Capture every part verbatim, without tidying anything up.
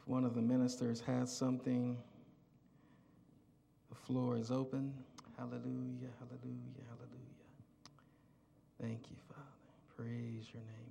If one of the ministers has something, the floor is open. Hallelujah, hallelujah, hallelujah. Thank you, Father. Praise your name,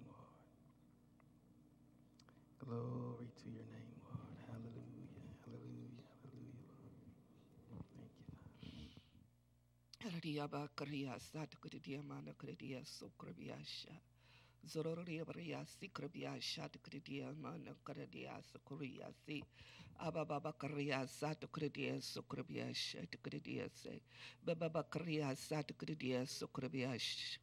Lord. Glory to your name, Lord. Hallelujah, hallelujah, hallelujah, Lord. Thank you, Father. Hallelujah, Bakaria, Satakridia, Manakridia, Sokrabiasha. Zororia, Sikrabia, Shatakridia, Manakridia, Sokoria, see. Ababa Bakaria, Satakridia, Sokrabia, Shatakridia, say. Baba Bakaria, Satakridia, Sokrabia,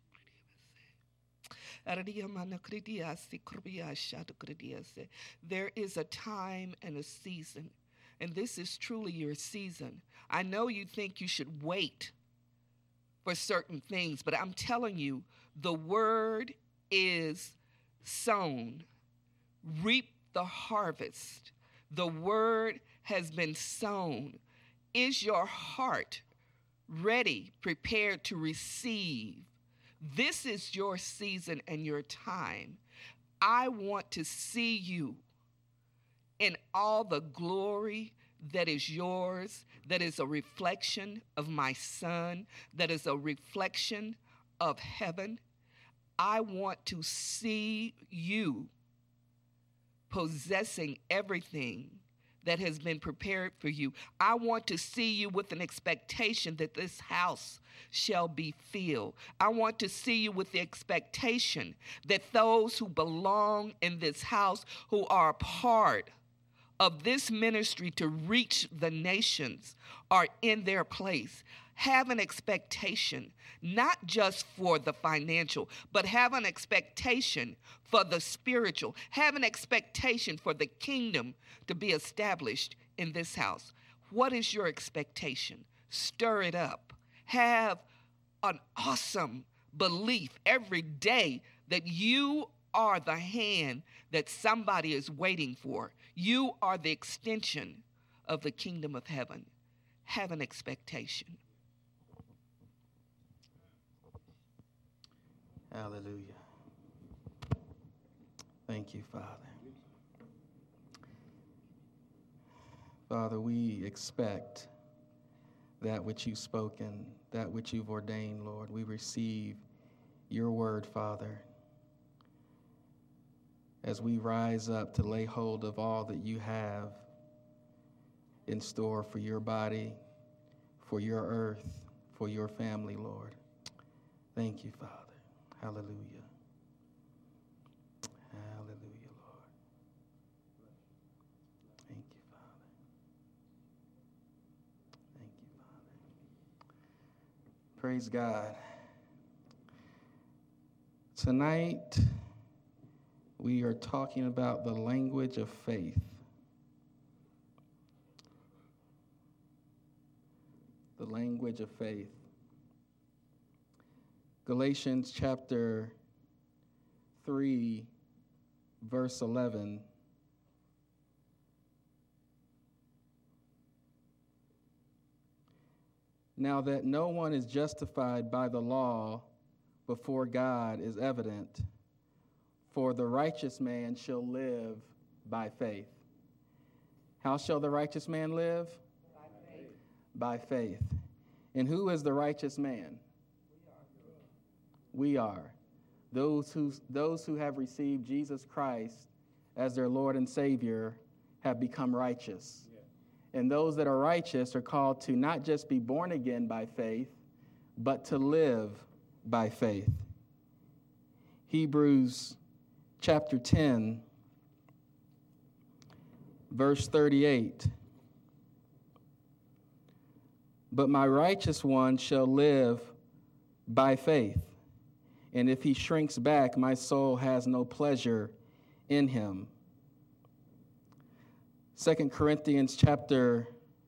there is a time and a season, and this is truly your season. I know you think you should wait for certain things, but I'm telling you, the word is sown. Reap the harvest. The word has been sown. Is your heart ready, prepared to receive? This is your season and your time. I want to see you in all the glory that is yours, that is a reflection of my Son, that is a reflection of heaven. I want to see you possessing everything that has been prepared for you. I want to see you with an expectation that this house shall be filled. I want to see you with the expectation that those who belong in this house, who are a part of this ministry to reach the nations, are in their place. Have an expectation, not just for the financial, but have an expectation for the spiritual. Have an expectation for the kingdom to be established in this house. What is your expectation? Stir it up. Have an awesome belief every day that you are the hand that somebody is waiting for. You are the extension of the kingdom of heaven. Have an expectation. Hallelujah. Thank you, Father. Father, we expect that which you've spoken, that which you've ordained, Lord. We receive your word, Father, as we rise up to lay hold of all that you have in store for your body, for your earth, for your family, Lord. Thank you, Father. Hallelujah. Hallelujah, Lord. Thank you, Father. Thank you, Father. Praise God. Tonight, we are talking about the language of faith. The language of faith. Galatians chapter three, verse eleven. Now that no one is justified by the law before God is evident, for the righteous man shall live by faith. How shall the righteous man live? By faith. By faith. And who is the righteous man? We are. Those who, those who have received Jesus Christ as their Lord and Savior have become righteous. Yeah. And those that are righteous are called to not just be born again by faith, but to live by faith. Hebrews chapter ten, verse thirty-eight. But my righteous one shall live by faith. And if he shrinks back, my soul has no pleasure in him. Second Corinthians chapter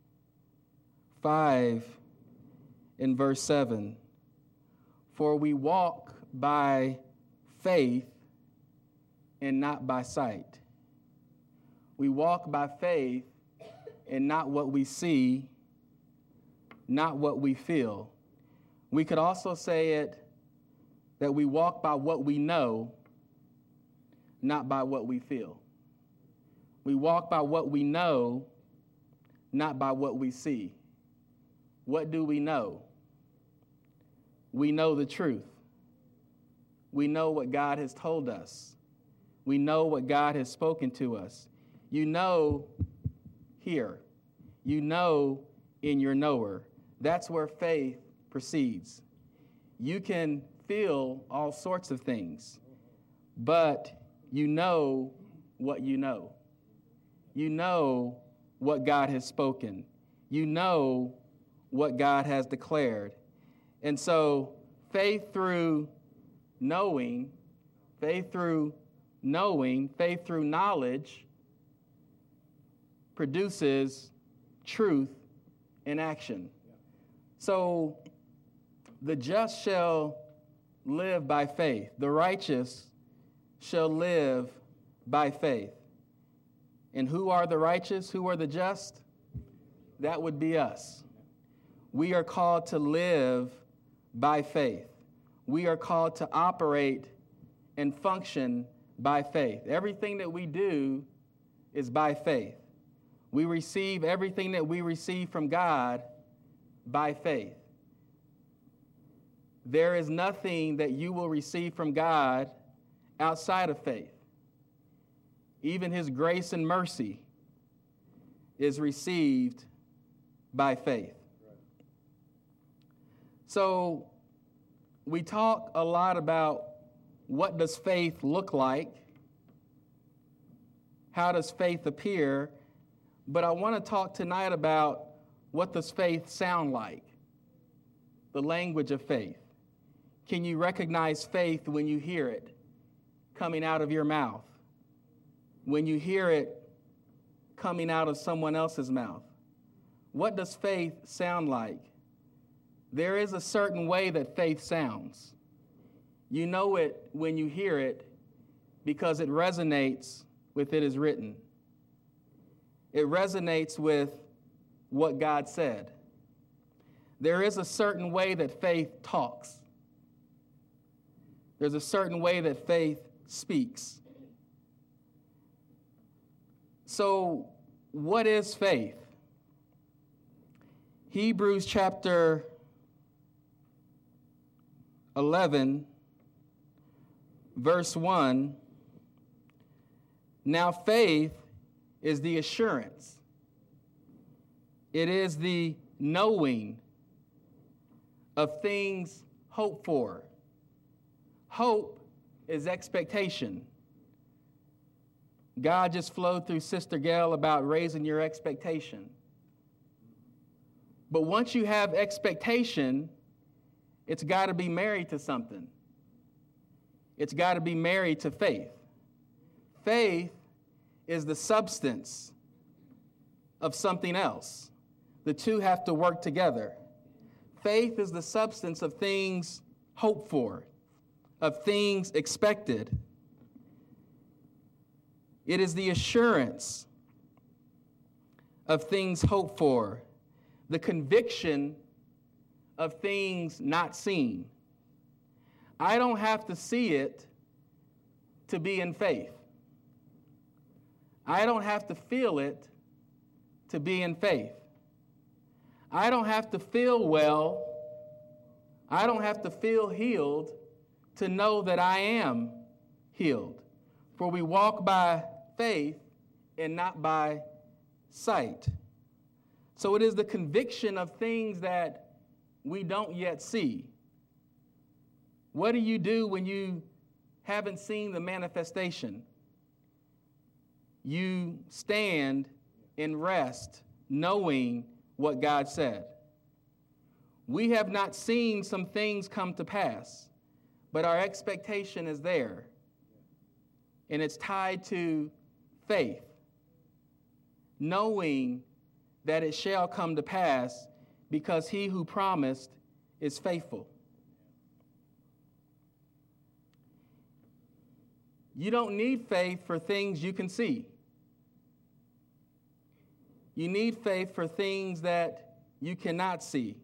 five in verse seven. For we walk by faith and not by sight. We walk by faith and not what we see, not what we feel. We could also say it that we walk by what we know, not by what we feel. We walk by what we know, not by what we see. What do we know? We know the truth. We know what God has told us. We know what God has spoken to us. You know here. You know in your knower. That's where faith proceeds. You can feel all sorts of things, but you know what you know. You know what God has spoken. You know what God has declared. And so faith through knowing, faith through knowing, faith through knowledge produces truth in action. So the just shall live by faith. The righteous shall live by faith. And who are the righteous? Who are the just? That would be us. We are called to live by faith. We are called to operate and function by faith. Everything that we do is by faith. We receive everything that we receive from God by faith. There is nothing that you will receive from God outside of faith. Even his grace and mercy is received by faith. So we talk a lot about what does faith look like? How does faith appear? But I want to talk tonight about what does faith sound like? The language of faith. Can you recognize faith when you hear it coming out of your mouth? When you hear it coming out of someone else's mouth? What does faith sound like? There is a certain way that faith sounds. You know it when you hear it because it resonates with it is written. It resonates with what God said. There is a certain way that faith talks. There's a certain way that faith speaks. So, what is faith? Hebrews chapter eleven, verse one. Now, faith is the assurance. It is the knowing of things hoped for. Hope is expectation. God just flowed through Sister Gail about raising your expectation. But once you have expectation, it's got to be married to something. It's got to be married to faith. Faith is the substance of something else. The two have to work together. Faith is the substance of things hoped for, of things expected. It is the assurance of things hoped for, the conviction of things not seen. I don't have to see it to be in faith. I don't have to feel it to be in faith. I don't have to feel well. I don't have to feel healed to know that I am healed. For we walk by faith and not by sight. So it is the conviction of things that we don't yet see. What do you do when you haven't seen the manifestation? You stand in rest, knowing what God said. We have not seen some things come to pass, but our expectation is there. And it's tied to faith, knowing that it shall come to pass because he who promised is faithful. You don't need faith for things you can see. You need faith for things that you cannot see.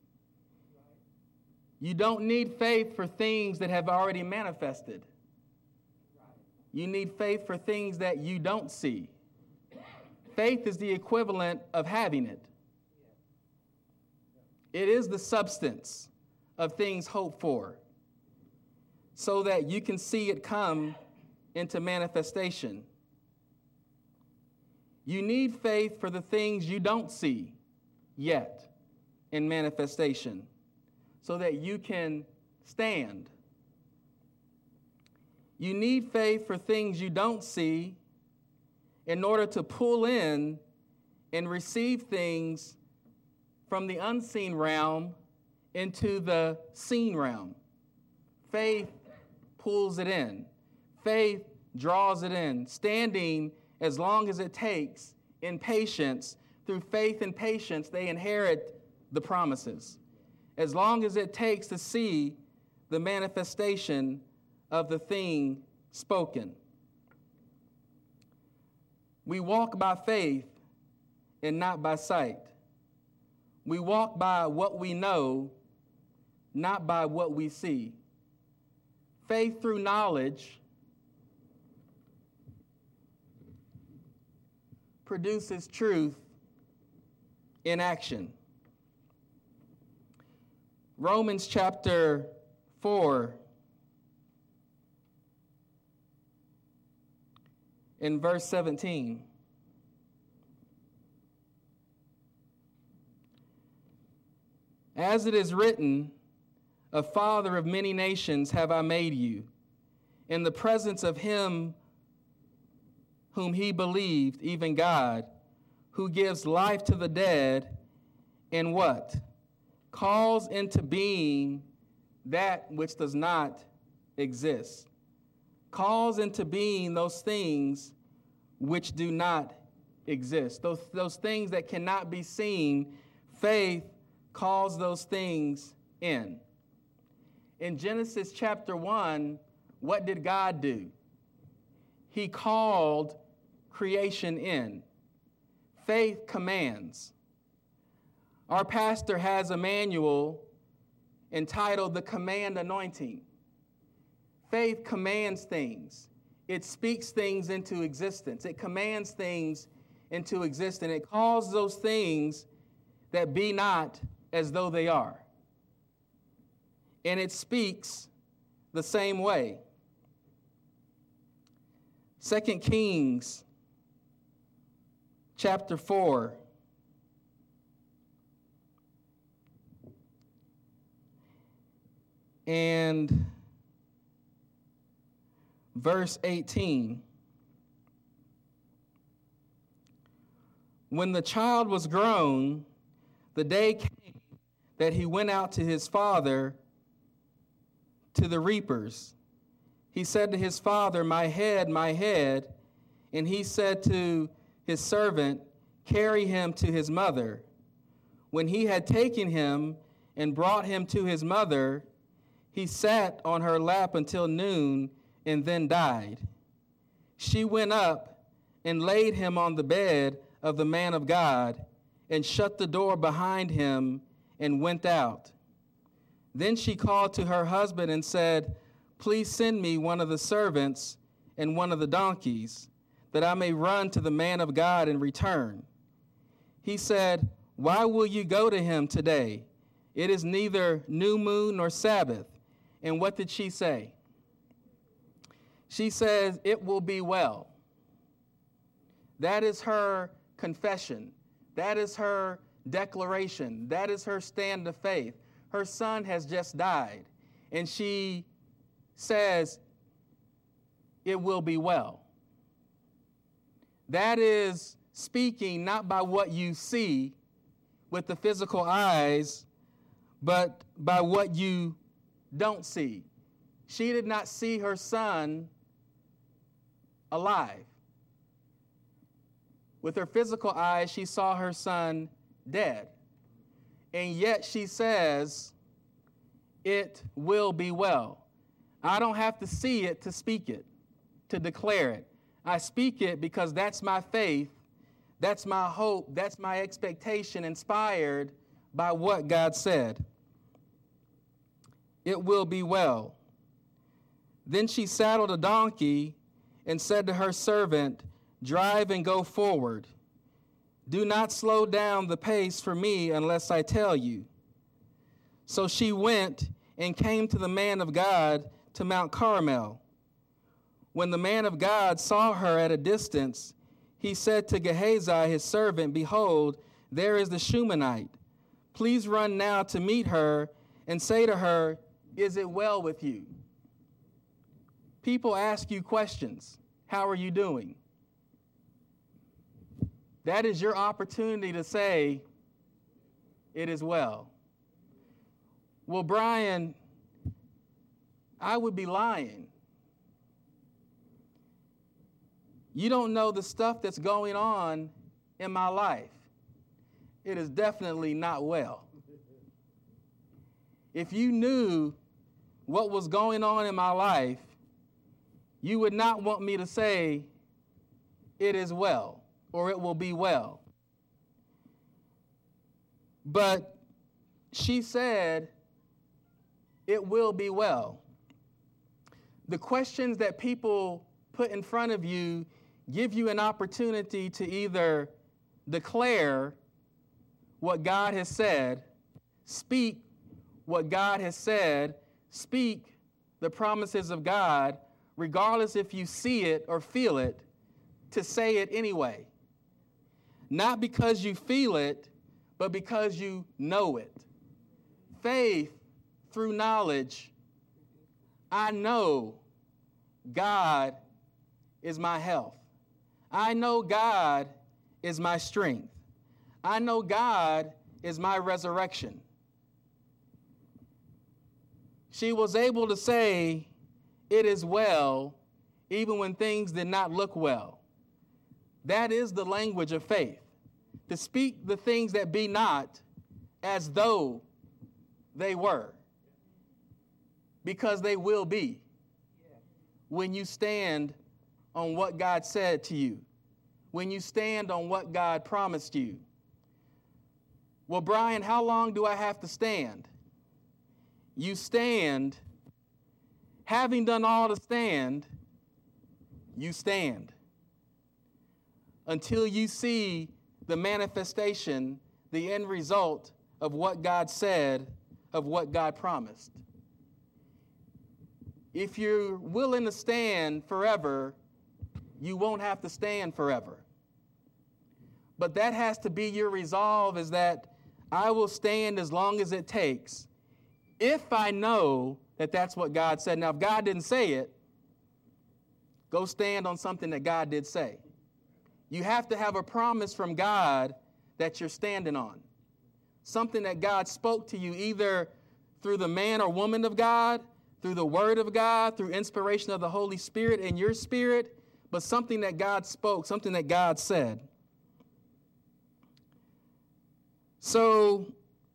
You don't need faith for things that have already manifested. You need faith for things that you don't see. Faith is the equivalent of having it. It is the substance of things hoped for, so that you can see it come into manifestation. You need faith for the things you don't see yet in manifestation, so that you can stand. You need faith for things you don't see in order to pull in and receive things from the unseen realm into the seen realm. Faith pulls it in. Faith draws it in, standing as long as it takes in patience. Through faith and patience, they inherit the promises. As long as it takes to see the manifestation of the thing spoken. We walk by faith and not by sight. We walk by what we know, not by what we see. Faith through knowledge produces truth in action. Romans chapter four, in verse seventeen. As it is written, a father of many nations have I made you, in the presence of him whom he believed, even God, who gives life to the dead, and what? Calls into being that which does not exist. Calls into being those things which do not exist. Those, those things that cannot be seen, faith calls those things in. In Genesis chapter one, what did God do? He called creation in. Faith commands. Our pastor has a manual entitled The Command Anointing. Faith commands things. It speaks things into existence. It commands things into existence. It calls those things that be not as though they are. And it speaks the same way. Second Kings chapter four. And verse eighteen. When the child was grown, the day came that he went out to his father to the reapers. He said to his father, "My head, my head." And he said to his servant, "Carry him to his mother." When he had taken him and brought him to his mother, he sat on her lap until noon and then died. She went up and laid him on the bed of the man of God and shut the door behind him and went out. Then she called to her husband and said, "Please send me one of the servants and one of the donkeys, that I may run to the man of God and return." He said, "Why will you go to him today? It is neither new moon nor Sabbath." And what did she say? She says, "It will be well." That is her confession. That is her declaration. That is her stand of faith. Her son has just died, and she says, "It will be well." That is speaking not by what you see with the physical eyes, but by what you don't see. She did not see her son alive. With her physical eyes, she saw her son dead. And yet she says, "It will be well." I don't have to see it to speak it, to declare it. I speak it because that's my faith, that's my hope, that's my expectation, inspired by what God said. It will be well. Then she saddled a donkey and said to her servant, "Drive and go forward." Do not slow down the pace for me unless I tell you. So she went and came to the man of God to Mount Carmel. When the man of God saw her at a distance, he said to Gehazi, his servant, Behold, there is the Shunammite. Please run now to meet her and say to her, Is it well with you? People ask you questions. How are you doing? That is your opportunity to say, It is well. Well, Brian, I would be lying. You don't know the stuff that's going on in my life. It is definitely not well. If you knew what was going on in my life, you would not want me to say, It is well, or it will be well. But she said, It will be well. The questions that people put in front of you give you an opportunity to either declare what God has said, speak what God has said, speak the promises of God, regardless if you see it or feel it, to say it anyway. Not because you feel it, but because you know it. Faith through knowledge. I know God is my health. I know God is my strength. I know God is my resurrection. She was able to say, It is well, even when things did not look well. That is the language of faith. To speak the things that be not as though they were. Because they will be. When you stand on what God said to you. When you stand on what God promised you. Well, Brian, how long do I have to stand? You stand, having done all to stand, you stand. Until you see the manifestation, the end result of what God said, of what God promised. If you're willing to stand forever, you won't have to stand forever. But that has to be your resolve, is that I will stand as long as it takes if I know that that's what God said. Now, if God didn't say it, go stand on something that God did say. You have to have a promise from God that you're standing on. Something that God spoke to you either through the man or woman of God, through the word of God, through inspiration of the Holy Spirit in your spirit, but something that God spoke, something that God said. So,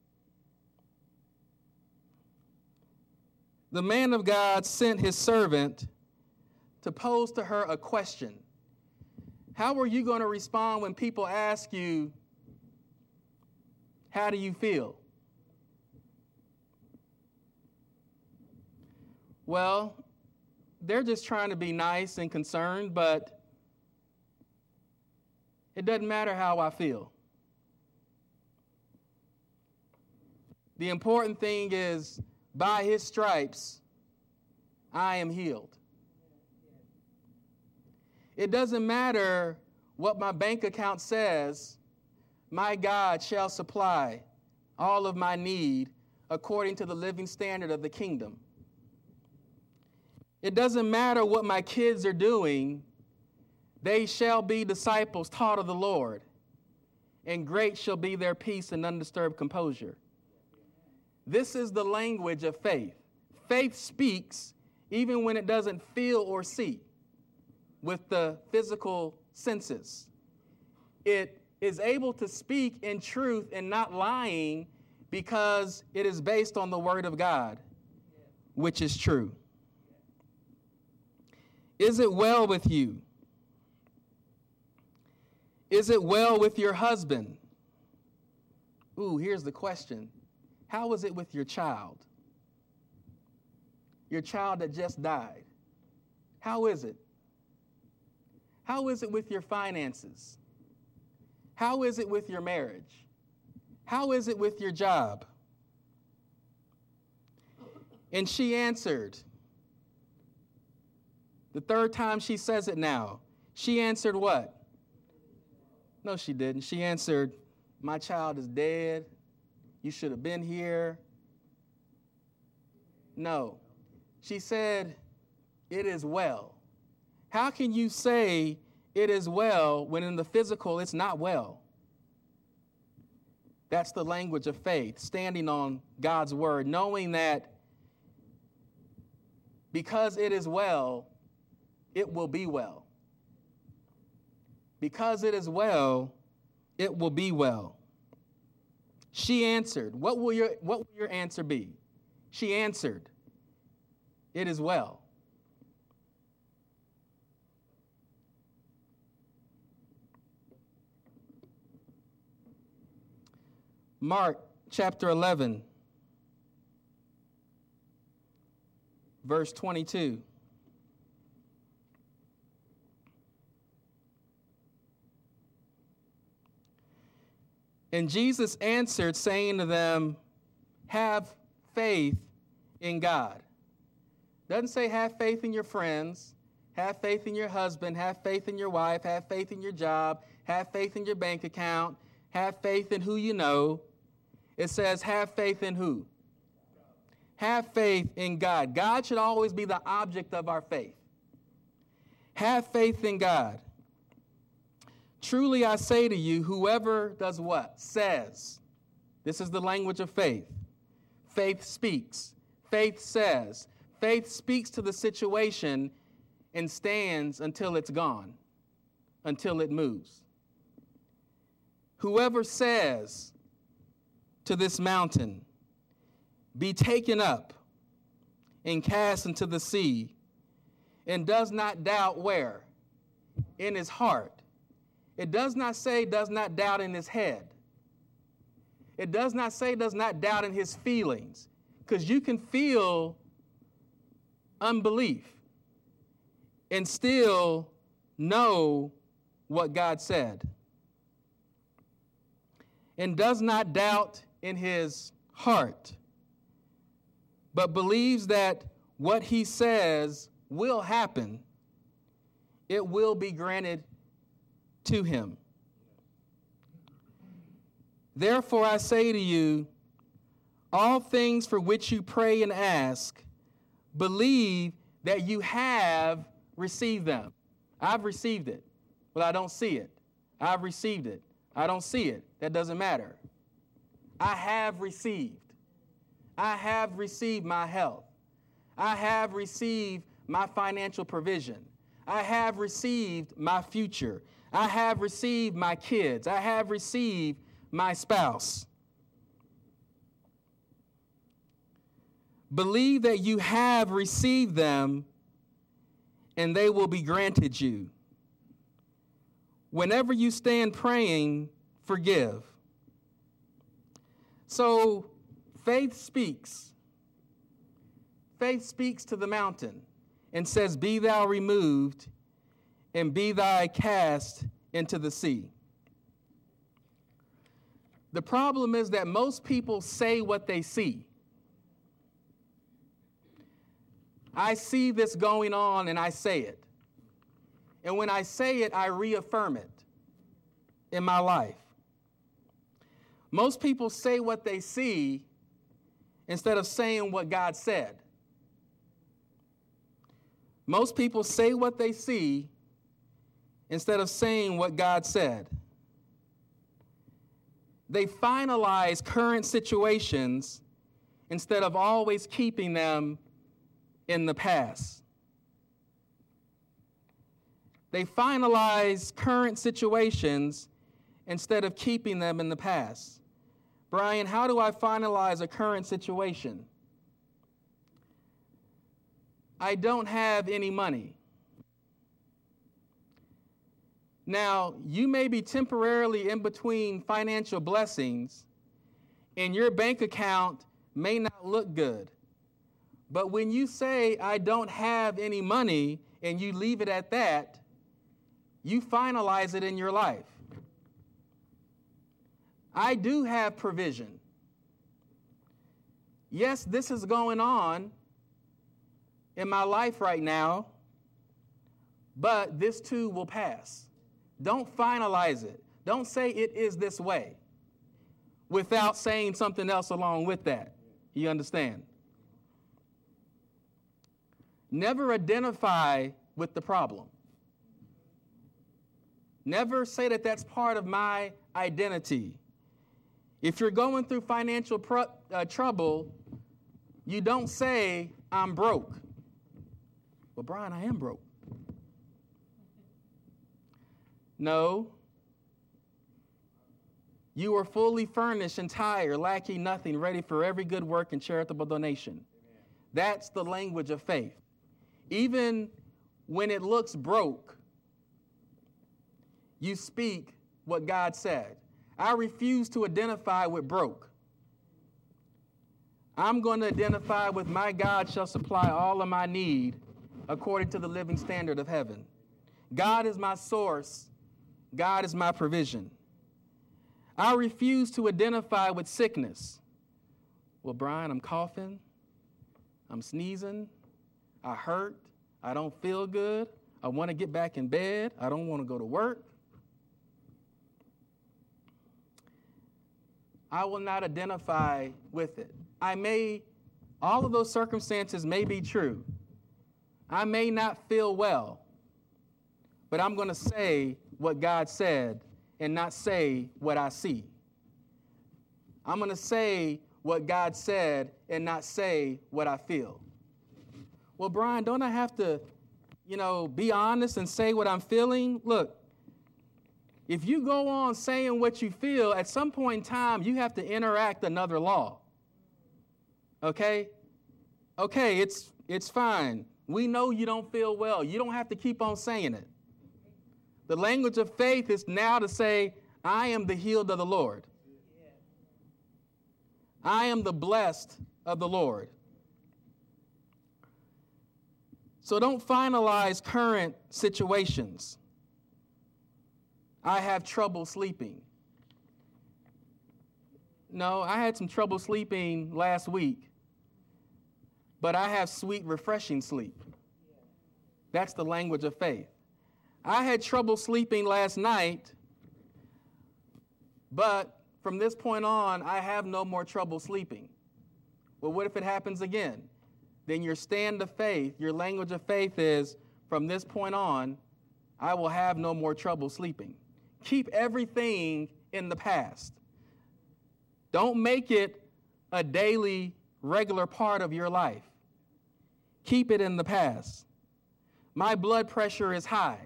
the man of God sent his servant to pose to her a question. How are you going to respond when people ask you, how do you feel? Well, they're just trying to be nice and concerned, but it doesn't matter how I feel. The important thing is, by his stripes, I am healed. It doesn't matter what my bank account says, my God shall supply all of my need according to the living standard of the kingdom. It doesn't matter what my kids are doing, they shall be disciples taught of the Lord, and great shall be their peace and undisturbed composure. This is the language of faith. Faith speaks even when it doesn't feel or see with the physical senses. It is able to speak in truth and not lying because it is based on the word of God, which is true. Is it well with you? Is it well with your husband? Ooh, here's the question. How is it with your child? Your child that just died. How is it? How is it with your finances? How is it with your marriage? How is it with your job? And she answered, the third time she says it now, she answered what? No, she didn't. She answered, my child is dead. You should have been here. No. She said, it is well. How can you say it is well when in the physical it's not well? That's the language of faith, standing on God's word, knowing that because it is well, it will be well. Because it is well, it will be well. She answered, what will your, what will your answer be? She answered, it is well. Mark chapter eleven, verse twenty-two. And Jesus answered, saying to them, have faith in God. Doesn't say have faith in your friends, have faith in your husband, have faith in your wife, have faith in your job, have faith in your bank account, have faith in who you know. It says have faith in who? Have faith in God. God should always be the object of our faith. Have faith in God. Truly I say to you, whoever does what? Says. This is the language of faith. Faith speaks. Faith says. Faith speaks to the situation and stands until it's gone, until it moves. Whoever says to this mountain, be taken up and cast into the sea, and does not doubt where? In his heart. It does not say does not doubt in his head. It does not say does not doubt in his feelings, because you can feel unbelief and still know what God said. And does not doubt in his heart, but believes that what he says will happen, it will be granted to him. Therefore I say to you, all things for which you pray and ask, believe that you have received them. I've received it. Well, I don't see it. I've received it. I don't see it. That doesn't matter. I have received. I have received my health. I have received my financial provision. I have received my future. I have received my kids. I have received my spouse. Believe that you have received them, and they will be granted you. Whenever you stand praying, forgive. So faith speaks. Faith speaks to the mountain and says, be thou removed, and be thou cast into the sea. The problem is that most people say what they see. I see this going on and I say it. And when I say it, I reaffirm it in my life. Most people say what they see instead of saying what God said. Most people say what they see instead of saying what God said. They finalize current situations instead of always keeping them in the past. They finalize current situations instead of keeping them in the past. Brian, how do I finalize a current situation? I don't have any money. Now, you may be temporarily in between financial blessings, and your bank account may not look good. But when you say, I don't have any money, and you leave it at that, you finalize it in your life. I do have provision. Yes, this is going on in my life right now, but this too will pass. Don't finalize it. Don't say it is this way without saying something else along with that. You understand? Never identify with the problem. Never say that that's part of my identity. If you're going through financial pro- uh, trouble, you don't say, I'm broke. Well, Brian, I am broke. No. You are fully furnished, entire, lacking nothing, ready for every good work and charitable donation. Amen. That's the language of faith. Even when it looks broke, you speak what God said. I refuse to identify with broke. I'm going to identify with my God shall supply all of my need according to the living standard of heaven. God is my source. God is my provision. I refuse to identify with sickness. Well, Brian, I'm coughing. I'm sneezing. I hurt. I don't feel good. I want to get back in bed. I don't want to go to work. I will not identify with it. I may, all of those circumstances may be true. I may not feel well, but I'm going to say what God said and not say what I see. I'm going to say what God said and not say what I feel. Well, Brian, don't I have to, you know, be honest and say what I'm feeling? Look, if you go on saying what you feel, at some point in time, you have to interact another law. Okay? Okay, it's it's fine. We know you don't feel well. You don't have to keep on saying it. The language of faith is now to say, I am the healed of the Lord. I am the blessed of the Lord. So don't finalize current situations. I have trouble sleeping. No, I had some trouble sleeping last week, but I have sweet, refreshing sleep. That's the language of faith. I had trouble sleeping last night, but from this point on, I have no more trouble sleeping. Well, what if it happens again? Then your stand of faith, your language of faith is, from this point on, I will have no more trouble sleeping. Keep everything in the past. Don't make it a daily, regular part of your life. Keep it in the past. My blood pressure is high.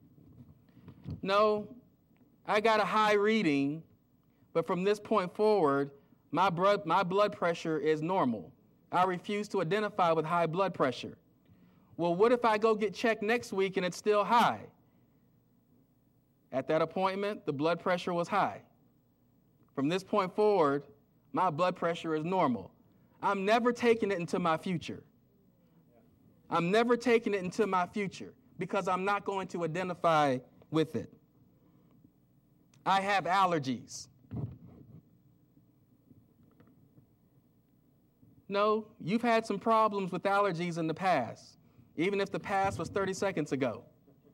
No, I got a high reading, but from this point forward, my blood, my blood pressure is normal. I refuse to identify with high blood pressure. Well, what if I go get checked next week and it's still high? At that appointment, the blood pressure was high. From this point forward, my blood pressure is normal. I'm never taking it into my future. I'm never taking it into my future because I'm not going to identify with it. I have allergies. No, you've had some problems with allergies in the past, even if the past was thirty seconds ago.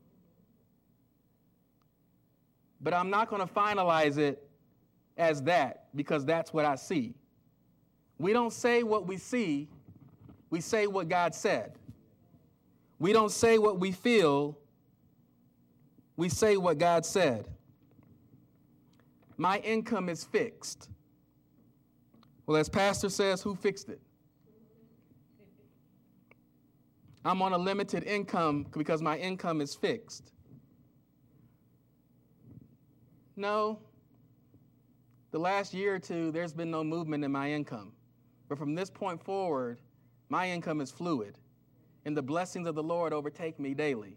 But I'm not going to finalize it as that because that's what I see. We don't say what we see, we say what God said. We don't say what we feel, we say what God said. My income is fixed. Well, as Pastor says, who fixed it? I'm on a limited income because my income is fixed. No, the last year or two, there's been no movement in my income. But from this point forward, my income is fluid, and the blessings of the Lord overtake me daily.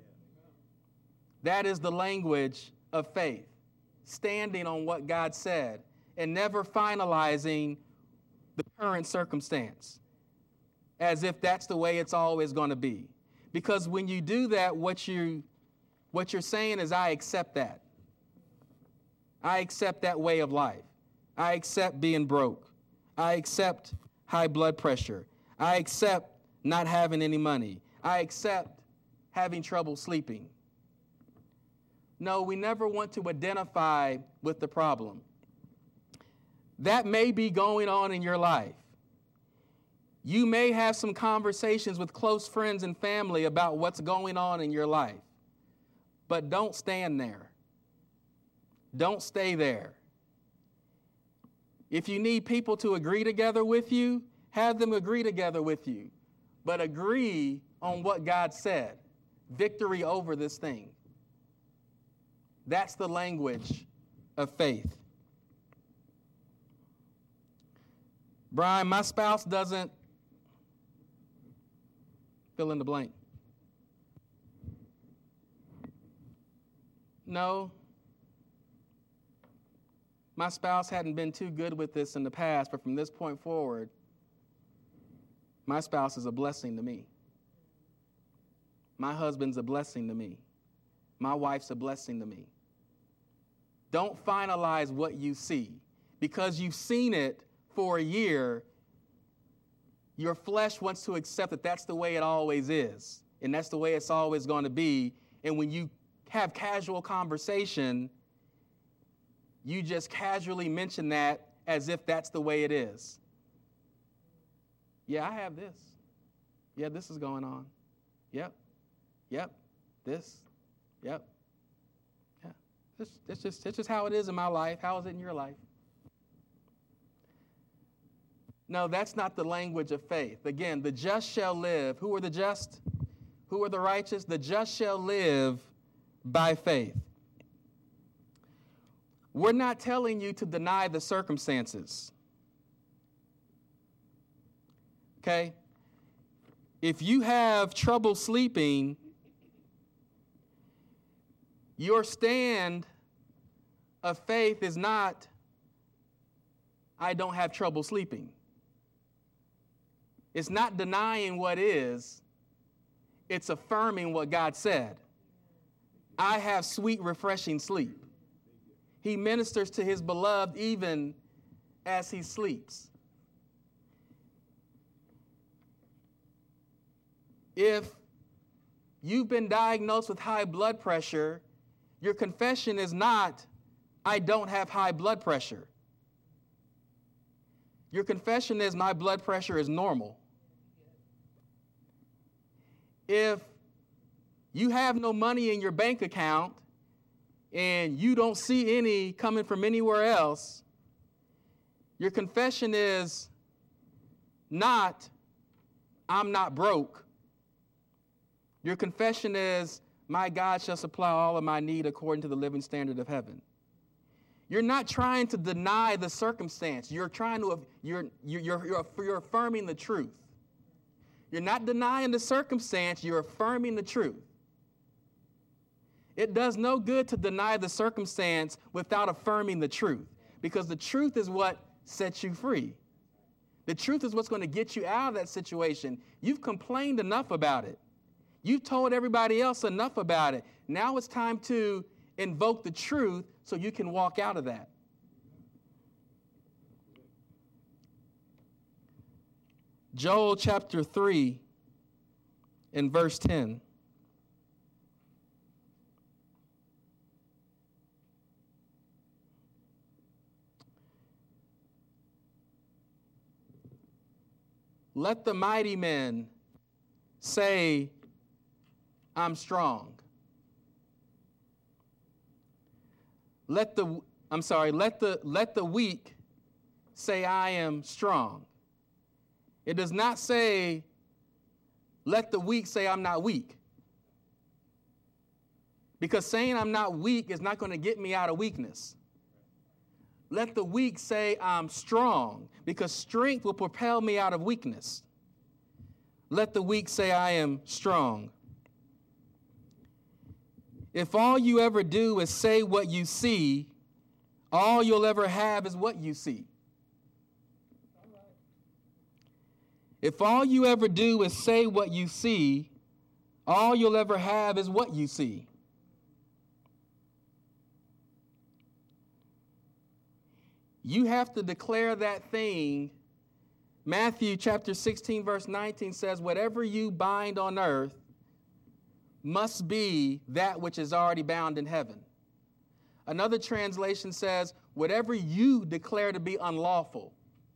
That is the language of faith, standing on what God said and never finalizing the current circumstance as if that's the way it's always going to be. Because when you do that, what you what you're saying is, I accept that. I accept that way of life. I accept being broke. I accept high blood pressure. I accept not having any money. I accept having trouble sleeping. No, we never want to identify with the problem. That may be going on in your life. You may have some conversations with close friends and family about what's going on in your life. But don't stand there. Don't stay there. If you need people to agree together with you, have them agree together with you. But agree on what God said. Victory over this thing. That's the language of faith. Brian, my spouse doesn't fill in the blank. No. My spouse hadn't been too good with this in the past, but from this point forward, my spouse is a blessing to me. My husband's a blessing to me. My wife's a blessing to me. Don't finalize what you see. Because you've seen it for a year, your flesh wants to accept that that's the way it always is. And that's the way it's always going to be. And when you have casual conversation, you just casually mention that as if that's the way it is. Yeah, I have this. Yeah, this is going on. Yep. Yep. This. Yep. Yeah. It's, it's just it's just how it is in my life. How is it in your life? No, that's not the language of faith. Again, the just shall live. Who are the just? Who are the righteous? The just shall live by faith. We're not telling you to deny the circumstances. Okay? If you have trouble sleeping, your stand of faith is not, I don't have trouble sleeping. It's not denying what is, it's affirming what God said. I have sweet, refreshing sleep. He ministers to his beloved even as he sleeps. If you've been diagnosed with high blood pressure, your confession is not, I don't have high blood pressure. Your confession is, my blood pressure is normal. If you have no money in your bank account and you don't see any coming from anywhere else, your confession is not, I'm not broke. Your confession is, my God shall supply all of my need according to the living standard of heaven. You're not trying to deny the circumstance. You're trying to, you're, you're, you're, you're affirming the truth. You're not denying the circumstance, you're affirming the truth. It does no good to deny the circumstance without affirming the truth, because the truth is what sets you free. The truth is what's going to get you out of that situation. You've complained enough about it. You've told everybody else enough about it. Now it's time to invoke the truth so you can walk out of that. Joel chapter three and verse ten. Let the mighty men say, I'm strong. Let the, I'm sorry, let the, let the weak say, I am strong. It does not say, let the weak say, I'm not weak. Because saying I'm not weak is not going to get me out of weakness. Let the weak say, I'm strong, because strength will propel me out of weakness. Let the weak say, I am strong. If all you ever do is say what you see, all you'll ever have is what you see. If all you ever do is say what you see, all you'll ever have is what you see. You have to declare that thing. Matthew chapter sixteen, verse nineteen says, whatever you bind on earth must be that which is already bound in heaven. Another translation says, whatever you declare to be unlawful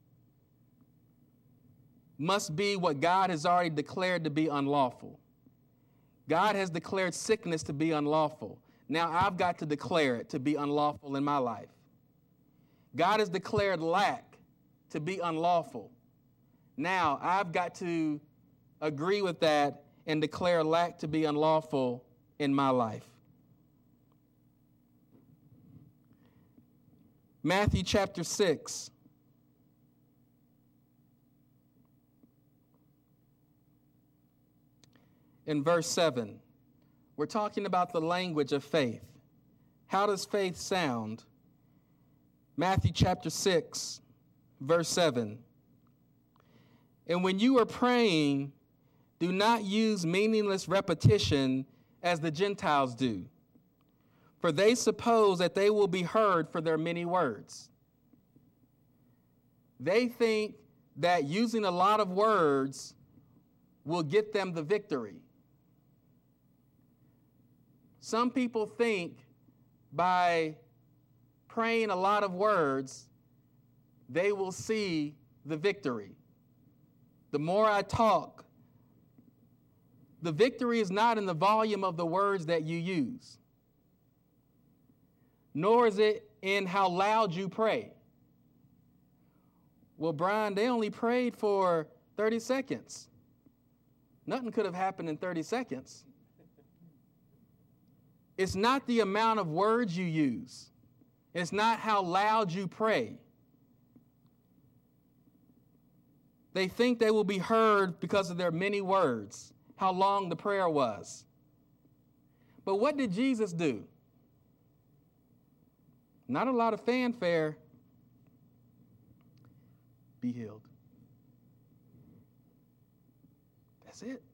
must be what God has already declared to be unlawful. God has declared sickness to be unlawful. Now I've got to declare it to be unlawful in my life. God has declared lack to be unlawful. Now I've got to agree with that and declare lack to be unlawful in my life. Matthew chapter six. In verse seven, we're talking about the language of faith. How does faith sound? Matthew chapter six, verse seven. And when you are praying, do not use meaningless repetition as the Gentiles do, for they suppose that they will be heard for their many words. They think that using a lot of words will get them the victory. Some people think by praying a lot of words, they will see the victory. The more I talk, the victory is not in the volume of the words that you use, nor is it in how loud you pray. Well, Brian, they only prayed for thirty seconds. Nothing could have happened in thirty seconds. It's not the amount of words you use. It's not how loud you pray. They think they will be heard because of their many words, how long the prayer was. But what did Jesus do? Not a lot of fanfare. Be healed. That's it.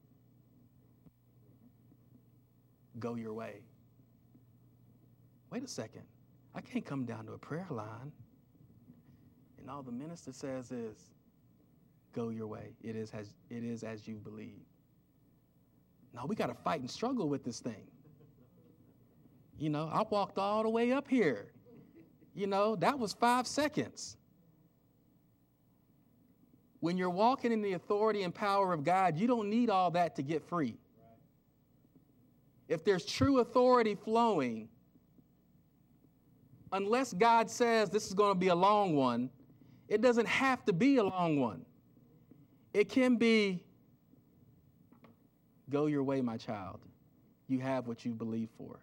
Go your way. Wait a second. I can't come down to a prayer line and all the minister says is, go your way. It is as, it is as you believe. No, we got to fight and struggle with this thing. You know, I walked all the way up here. You know, that was five seconds. When you're walking in the authority and power of God, you don't need all that to get free. If there's true authority flowing, unless God says this is going to be a long one, it doesn't have to be a long one. It can be, go your way, my child. You have what you believe for.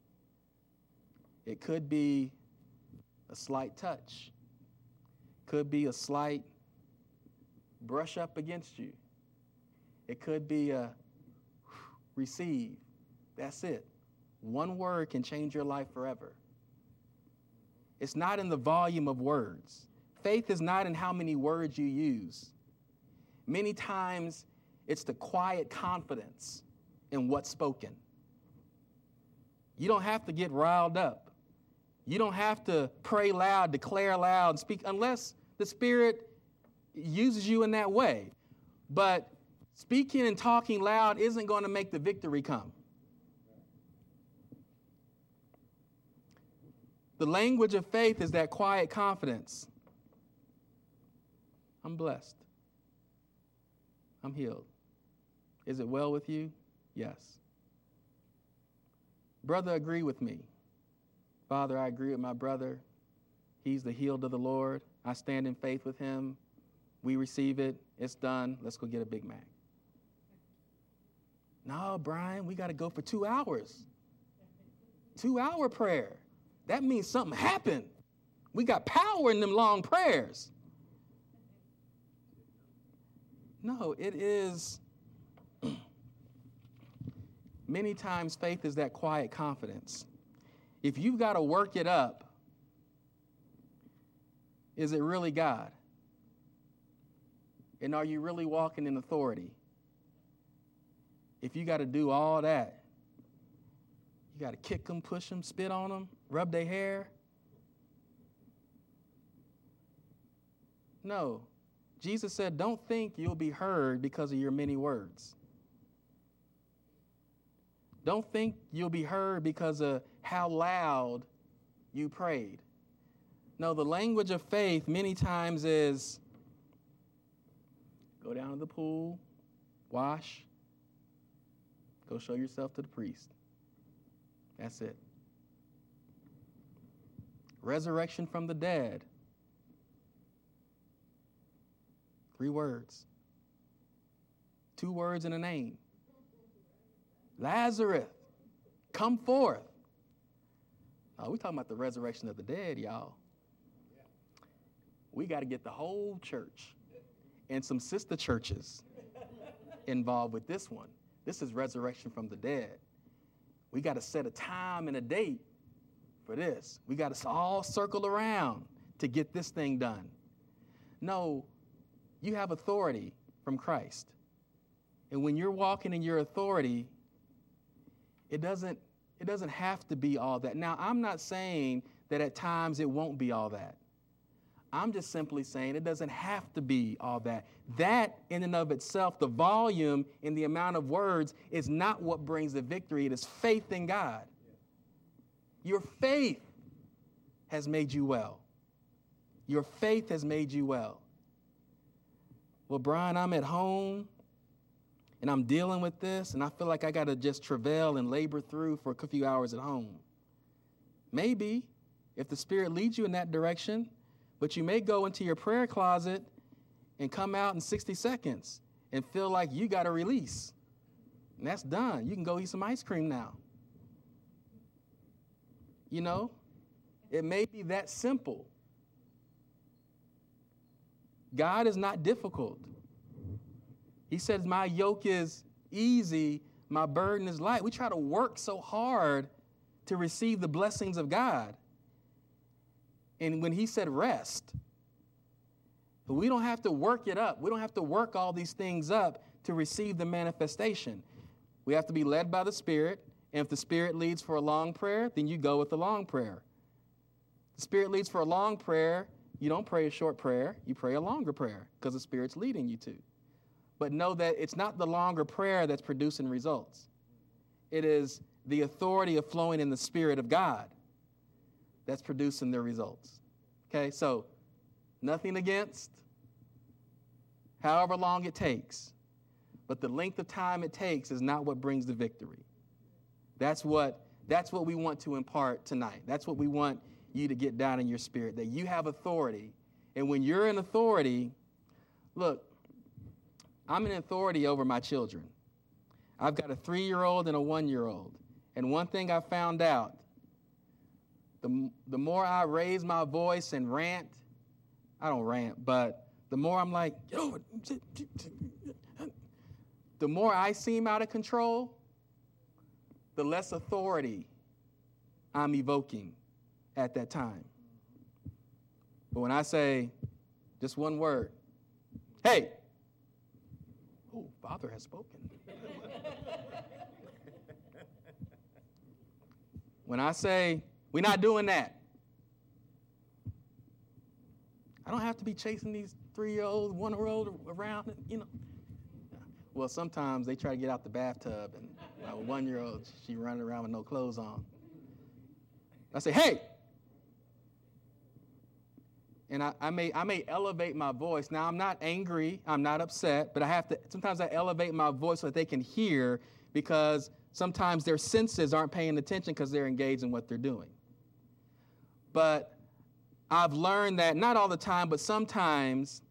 It could be a slight touch. Could be a slight brush up against you. It could be a receive. That's it. One word can change your life forever. It's not in the volume of words. Faith is not in how many words you use. Many times, it's the quiet confidence in what's spoken. You don't have to get riled up. You don't have to pray loud, declare loud, speak, unless the Spirit uses you in that way. But speaking and talking loud isn't going to make the victory come. The language of faith is that quiet confidence. I'm blessed. I'm healed. Is it well with you? Yes. Brother, agree with me. Father, I agree with my brother. He's the healed of the Lord. I stand in faith with him. We receive it. It's done. Let's go get a Big Mac. No, Brian, we got to go for two hours. Two-hour prayer. That means something happened. We got power in them long prayers. No, it is, many times faith is that quiet confidence. If you've got to work it up, is it really God? And are you really walking in authority? If you got to do all that, you got to kick them, push them, spit on them, rub their hair. No. Jesus said, don't think you'll be heard because of your many words. Don't think you'll be heard because of how loud you prayed. No, the language of faith many times is go down to the pool, wash, go show yourself to the priest. That's it. Resurrection from the dead. Three words. Two words and a name. Lazarus, come forth. Oh, we're talking about the resurrection of the dead, y'all. We got to get the whole church and some sister churches involved with this one. This is resurrection from the dead. We got to set a time and a date for this. We got to all circle around to get this thing done. No, you have authority from Christ. And when you're walking in your authority, it doesn't, it doesn't have to be all that. Now, I'm not saying that at times it won't be all that. I'm just simply saying it doesn't have to be all that. That in and of itself, the volume and the amount of words is not what brings the victory. It is faith in God. Your faith has made you well. Your faith has made you well. Well, Brian, I'm at home and I'm dealing with this and I feel like I got to just travail and labor through for a few hours at home. Maybe if the Spirit leads you in that direction, but you may go into your prayer closet and come out in sixty seconds and feel like you got a release. And that's done. You can go eat some ice cream now. You know, it may be that simple. God is not difficult. He says, my yoke is easy, my burden is light. We try to work so hard to receive the blessings of God. And when he said rest, but we don't have to work it up. We don't have to work all these things up to receive the manifestation. We have to be led by the Spirit. And if the Spirit leads for a long prayer, then you go with the long prayer. The Spirit leads for a long prayer. You don't pray a short prayer. You pray a longer prayer because the Spirit's leading you to. But know that it's not the longer prayer that's producing results. It is the authority of flowing in the Spirit of God that's producing the results. Okay, so nothing against however long it takes, but the length of time it takes is not what brings the victory. That's what, that's what we want to impart tonight. That's what we want you to get down in your spirit, that you have authority. And when you're in authority, look, I'm in authority over my children. I've got a three-year-old and a one-year-old. And one thing I found out, The, the more I raise my voice and rant, I don't rant, but the more I'm like, yo, the more I seem out of control, the less authority I'm evoking at that time. But when I say just one word, hey, oh, Father has spoken. When I say, we're not doing that. I don't have to be chasing these three-year-olds, one-year-old around, you know. Well, sometimes they try to get out the bathtub, and my one-year-old, she running around with no clothes on. I say, hey! And I, I may I may elevate my voice. Now, I'm not angry. I'm not upset. But I have to, sometimes I elevate my voice so that they can hear, because sometimes their senses aren't paying attention because they're engaged in what they're doing. But I've learned that, not all the time, but sometimes,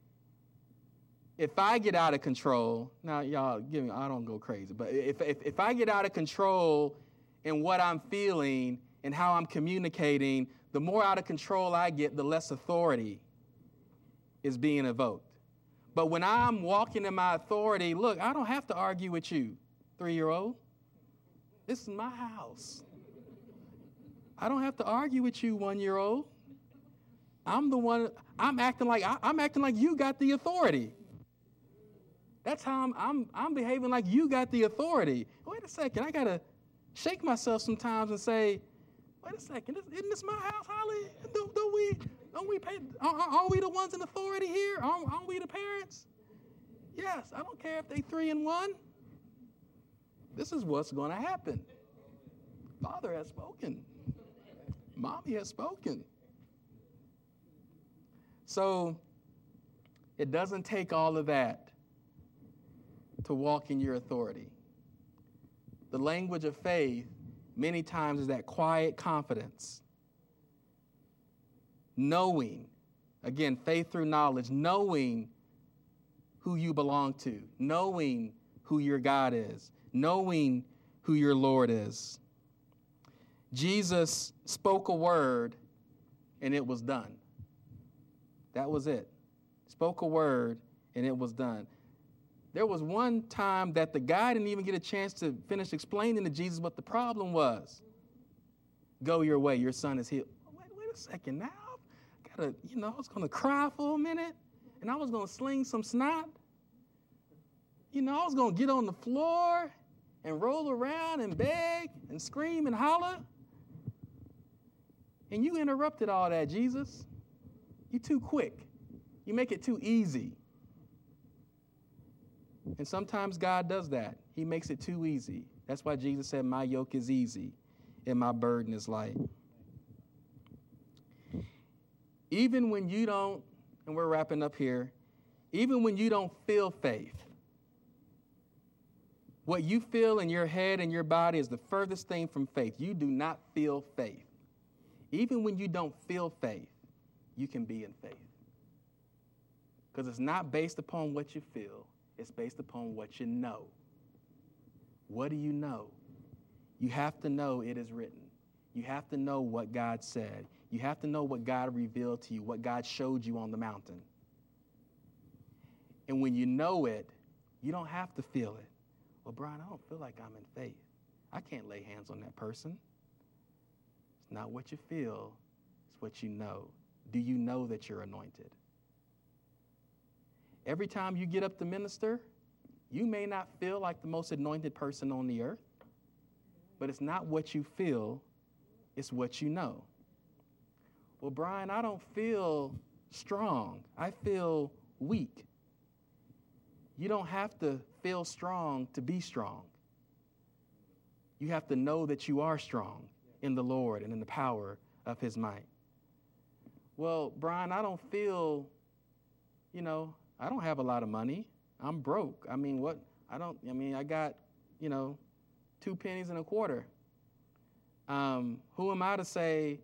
if I get out of control, now y'all, give me, I don't go crazy, but if, if, if I get out of control in what I'm feeling and how I'm communicating, the more out of control I get, the less authority is being evoked. But when I'm walking in my authority, look, I don't have to argue with you, three-year-old. This is my house. I don't have to argue with you, one-year-old. I'm the one, I'm acting like, I, I'm acting like you got the authority. That's how I'm, I'm, I'm behaving like you got the authority. Wait a second, I got to shake myself sometimes and say, wait a second, isn't this my house, Holly? Don't, don't we, Don't we pay? Aren't, aren't we the ones in authority here? Aren't, aren't we the parents? Yes, I don't care if they three and one. This is what's going to happen. Father has spoken. Mommy has spoken. So it doesn't take all of that to walk in your authority. The language of faith many times is that quiet confidence. Knowing, again, faith through knowledge, knowing who you belong to, knowing who your God is, knowing who your Lord is. Jesus spoke a word and it was done. That was it. Spoke a word and it was done. There was one time that the guy didn't even get a chance to finish explaining to Jesus what the problem was. Go your way, your son is healed. Wait, wait a second now. I gotta, you know, I was gonna cry for a minute and I was gonna sling some snot. You know, I was gonna get on the floor and roll around and beg and scream and holler. And you interrupted all that, Jesus. You're too quick. You make it too easy. And sometimes God does that. He makes it too easy. That's why Jesus said, my yoke is easy and my burden is light. Even when you don't, and we're wrapping up here, even when you don't feel faith, what you feel in your head and your body is the furthest thing from faith. You do not feel faith. Even when you don't feel faith, you can be in faith. Because it's not based upon what you feel. It's based upon what you know. What do you know? You have to know it is written. You have to know what God said. You have to know what God revealed to you, what God showed you on the mountain. And when you know it, you don't have to feel it. Well, Brian, I don't feel like I'm in faith. I can't lay hands on that person. It's not what you feel, it's what you know. Do you know that you're anointed? Every time you get up to minister, you may not feel like the most anointed person on the earth, but it's not what you feel, it's what you know. Well, Brian, I don't feel strong. I feel weak. You don't have to feel strong to be strong. You have to know that you are strong in the Lord and in the power of his might. Well, Brian, I don't feel, you know, I don't have a lot of money. I'm broke. I mean, what? I don't, I mean, I got, you know, two pennies and a quarter. Um, who am I to say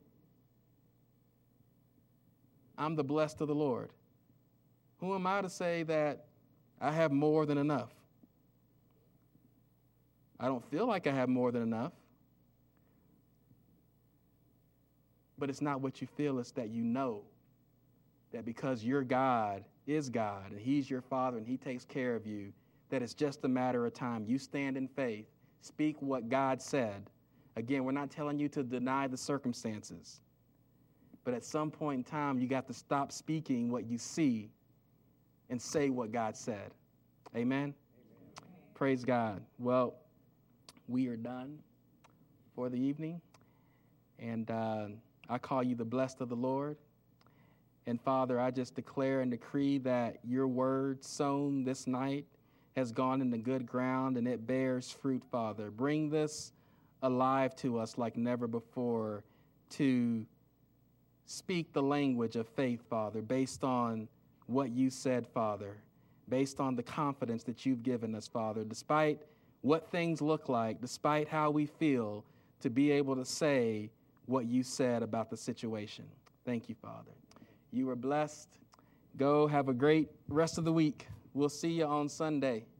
I'm the blessed of the Lord? Who am I to say that I have more than enough? I don't feel like I have more than enough. But it's not what you feel, it's that you know that because your God is God and he's your Father and he takes care of you, that it's just a matter of time. You stand in faith, speak what God said. Again, we're not telling you to deny the circumstances, but at some point in time, you got to stop speaking what you see and say what God said. Amen? Amen. Praise God. Well, we are done for the evening, and uh, I call you the blessed of the Lord. And Father, I just declare and decree that your word sown this night has gone into good ground and it bears fruit, Father. Bring this alive to us like never before to speak the language of faith, Father, based on what you said, Father, based on the confidence that you've given us, Father, despite what things look like, despite how we feel, to be able to say what you said about the situation. Thank you, Father. You are blessed. Go have a great rest of the week. We'll see you on Sunday.